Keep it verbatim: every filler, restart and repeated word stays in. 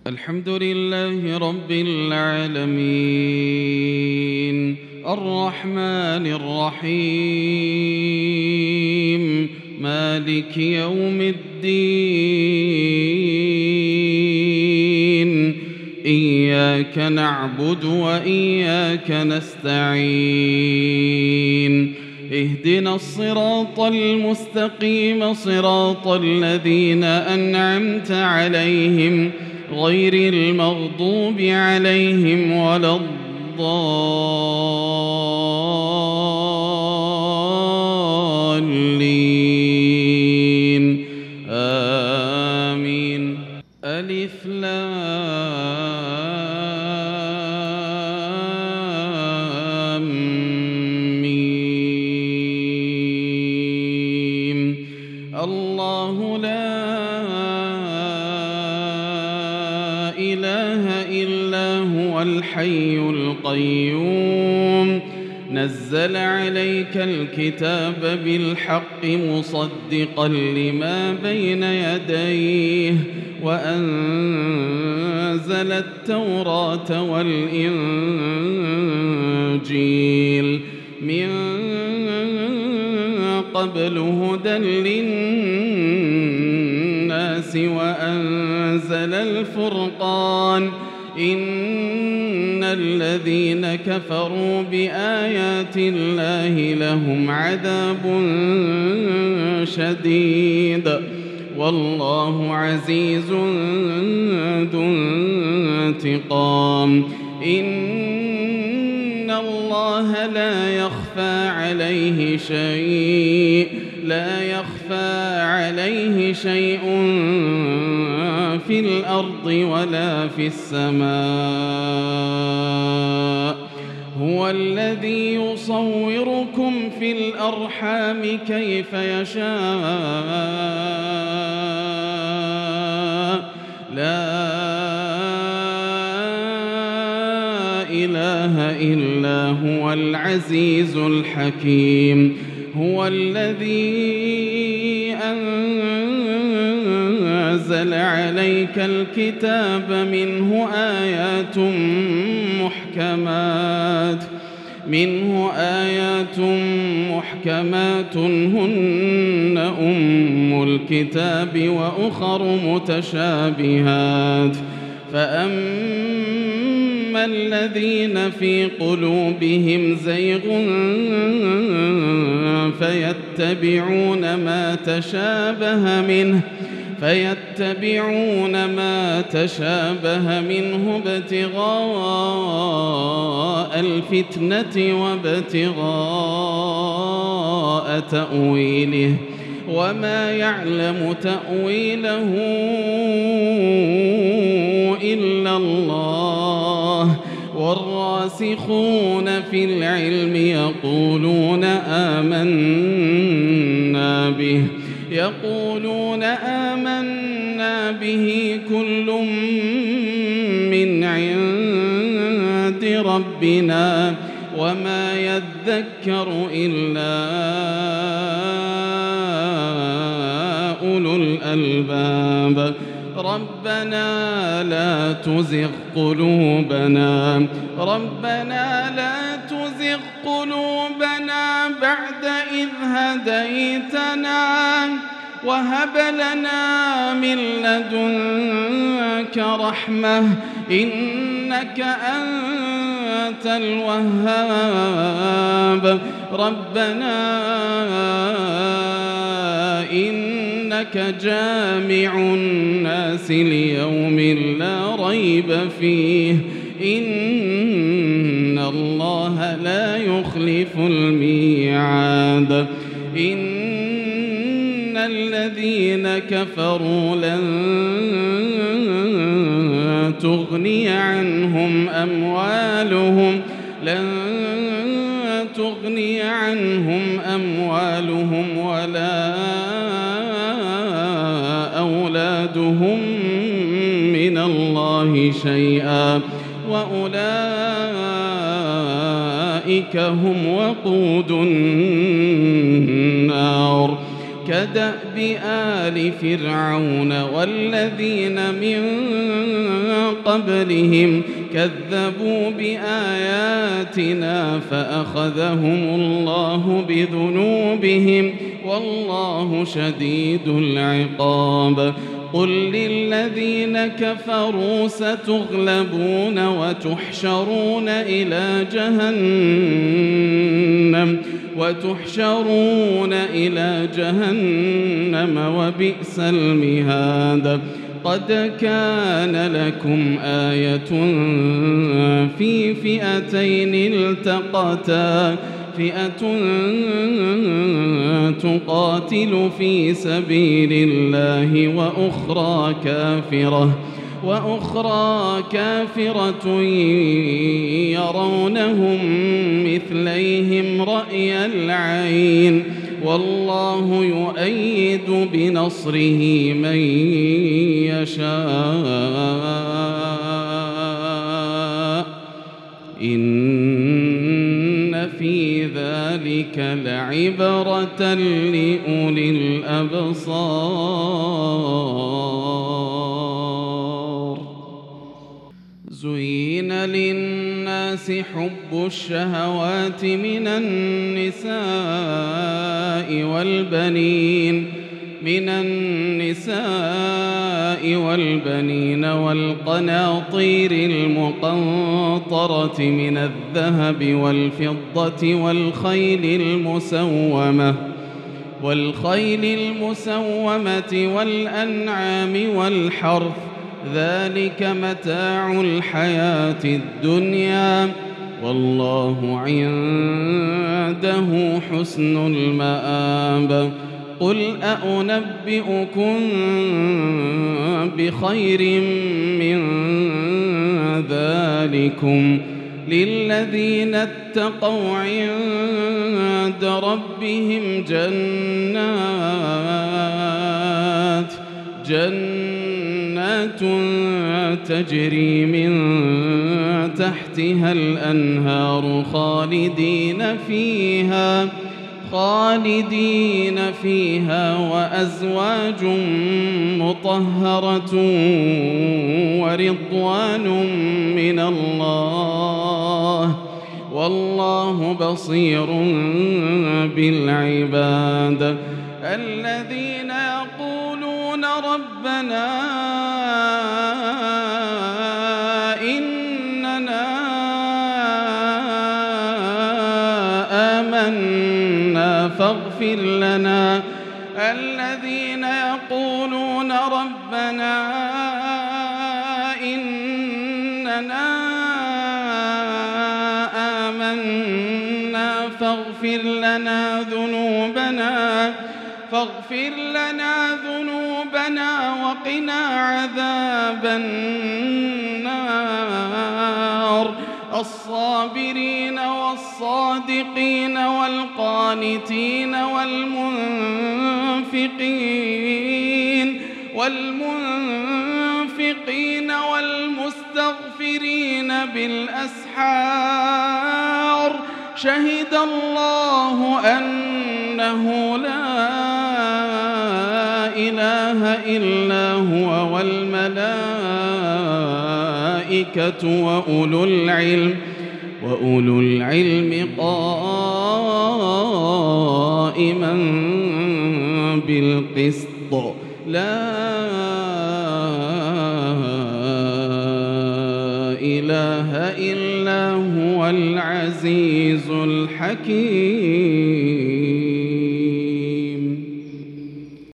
الحمد لله رب العالمين الرحمن الرحيم مالك يوم الدين إياك نعبد وإياك نستعين اهدنا الصراط المستقيم صراط الذين أنعمت عليهم غير المغضوب عليهم ولا الضالين آمين. ألف لام ميم الله لا إله إلا هو الحي القيوم نزل عليك الكتاب بالحق مصدقا لما بين يديه وأنزل التوراة والإنجيل من قبل هدى للناس وأنزل الفرقان إن الذين كفروا بآيات الله لهم عذاب شديد والله عزيز ذو انتقام. إن الله لا يخفى عليه شيء لا يخفى عليه شيء في الأرض ولا في السماء هو الذي يصوركم في الأرحام كيف يشاء لا إله إلا هو العزيز الحكيم. هو الذي أنزل عليك الكتاب منه آيات محكمات منه آيات محكمات هن أم الكتاب وأخر متشابهات فأما الذين في قلوبهم زيغ فيتبعون ما تشابه منه فيتبعون ما تشابه منه ابتغاء الفتنة وابتغاء تأويله وما يعلم تأويله إلا الله والراسخون في العلم يقولون آمنا به يقولون آمنا به كل من عند ربنا وما يذكر إلا أولو الألباب. ربنا لا تزغ قلوبنا ربنا لا تزغ قلوبنا بعد إذ هديتنا وهب لنا من لدنك رحمة إنك أنت الوهاب. ربنا إنك جامع الناس ليوم لا ريب فيه إن الله لا يخلف الميعاد. إن الذين كفروا لن تغني عنهم أموالهم لن تغني عنهم أموالهم ولا أولادهم من الله شيئا وأولئك هم وقود النار. كدأب آل فرعون والذين من قبلهم كذبوا بآياتنا فأخذهم الله بذنوبهم والله شديد العقاب. قل للذين كفروا ستغلبون وتحشرون إلى جهنم وتحشرون إلى جهنم وبئس المهاد. قد كان لكم آية في فئتين التقتا فئة تقاتل في سبيل الله وأخرى كافرة وأخرى كافرة يرونهم مثليهم رأي العين والله يؤيد بنصره من يشاء إن في ذلك لعبرة لأولي الأبصار. زين للناس حب الشهوات من النساء والبنين من النساء والبنين والقناطير المقنطرة من الذهب والفضة والخيل المسومة والخيل المسومة والأنعام والحرث ذلك متاع الحياة الدنيا والله عنده حسن المآب. قل أأنبئكم بخير من ذلكم للذين اتقوا عند ربهم جنات جنات تجري من تحتها الأنهار خالدين فيها خالدين فيها وأزواج مطهرة ورضوان من الله والله بصير بالعباد. الذين يقولون ربنا إننا آمنا فاغفر لنا الذين يقولون ربنا إننا آمنا فاغفر لنا ذنوبنا فاغفر لنا ذنوبنا وقنا عذاب النار. الصابرين والصادقين والقانتين والمنفقين والمنفقين والمستغفرين بالأسحار. شهد الله أنه لا إله إلا هو والملائكة وأولو العلم وأولو العلم قائما بالقسط لا إله إلا هو العزيز الحكيم.